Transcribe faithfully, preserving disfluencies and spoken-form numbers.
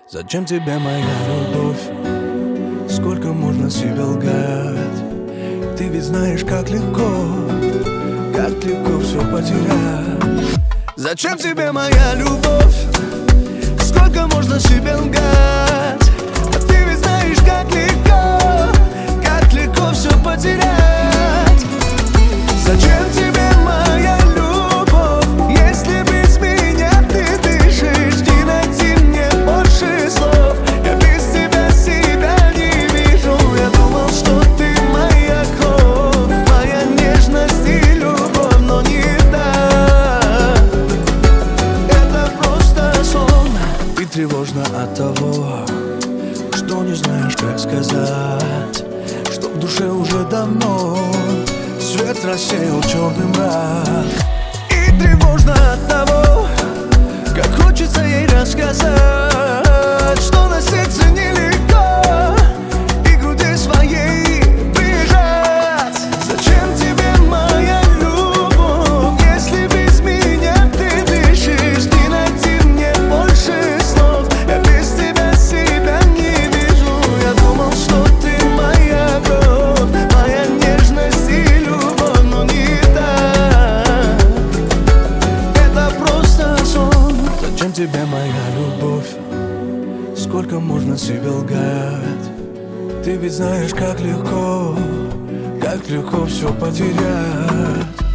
Зачем тебе моя любовь? Сколько можно себе лгать? Ты ведь знаешь, как легко, как легко все потерять. Зачем тебе моя любовь? Сколько можно себе лгать? А ты ведь знаешь, как легко, как легко все потерять. Зачем тебе моя любовь, если без меня ты дышишь? Не найти мне больше слов, я без тебя себя не вижу. Я думал, что ты моя кровь, моя нежность и любовь, но не так. Это просто сон. Ты тревожна от того, что не знаешь, как сказать, что в душе уже давно свет рассеял черный мрак. И тревожно от того, как хочется ей рассказать, что на сердце нелегко и к груди своей прижать. Зачем тебе моя любовь, если без меня ты дышишь? Не найти мне больше слов, я без тебя себя не вижу. Я думал, что ты моя кровь, моя нежность и любовь, но не так. Это просто сон. Зачем тебе моя любовь? Сколько можно себе лгать? Ты ведь знаешь, как легко, как легко все потерять.